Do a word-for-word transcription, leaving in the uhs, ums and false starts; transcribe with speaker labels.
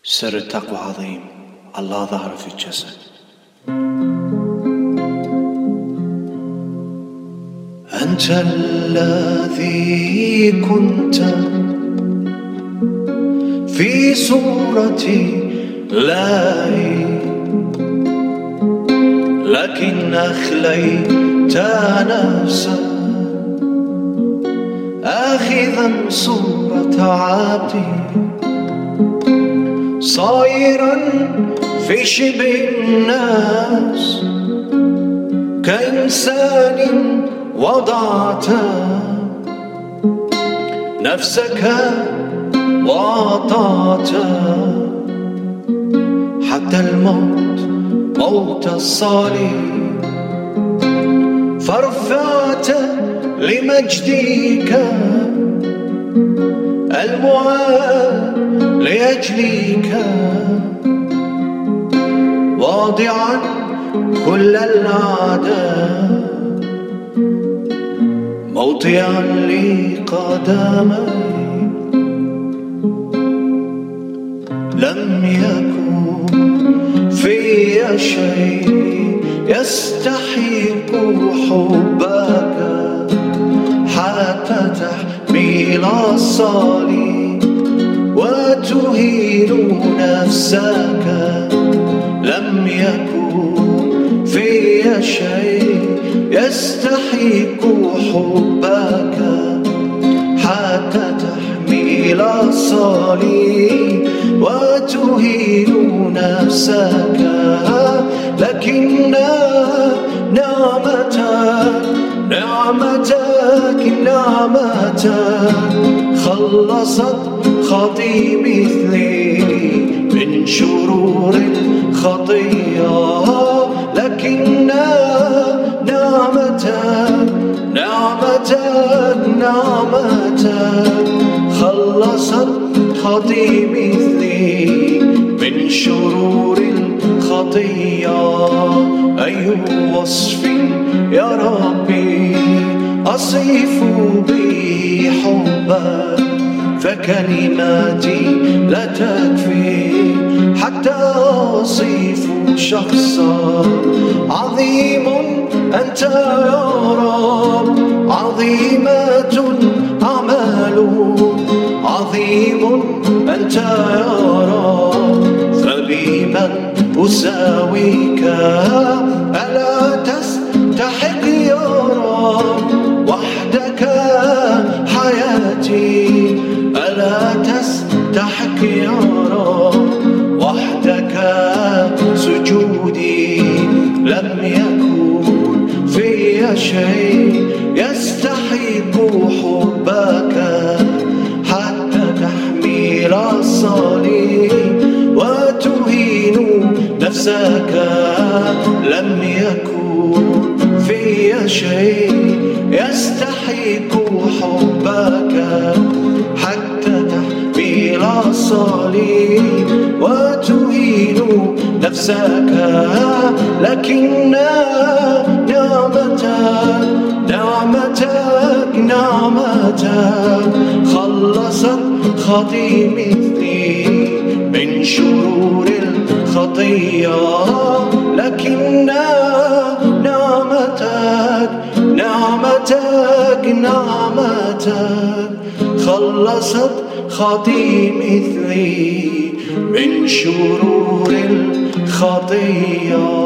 Speaker 1: سر التقوى عظيم، الله ظهر في الجسد. أنت الذي كنت في صورتي لاهي، لكن أخليت نفسك آخذا صورة عبدي، صائرا في شبه الناس كإنسان وضعت نفسك وأطعت حتى الموت، موت الصليب، فارفعت لمجدك المعاد لأجلك، واضعا كل الأعداء موطئا لقدمي. لم يكن في شيء يستحق حبك حتى تحمل الصليب وتهين نفسك. لم يكن في شيء يستحق حبك حتى تحمل الصليب وتهين نفسك، لكن نعمتك نعمتك نعمتك خلصت خطي مثلي من شرور الخطية. لكن نعمتك نعمتك نعمتك خلصت خطي مثلي من شرور الخطية. أي وصف يا ربي أصف به حبك، فكلماتي لا تكفي حتى أصف شخصا. عظيم أنت يا رب، عظيمة أعمالك، عظيم أنت يا رب، فبمن أساويك؟ ألا تستحق يا رب وحدك حياتي، ألا تستحق يا رب وحدك سجودي. لم يكن في شيء يستحق حبك حتى تحمل الصليب وتهين نفسك. لم يكن في شيء يستحق حبك حتى تحمل الصليب وتهين نفسك، لكن نعمتك نعمتك نعمتك خلصت خطي مثلي من شرور الخطية. لكن نعمتك نعمتك نعمتك خلصت خطي مثلي من شرور الخطية.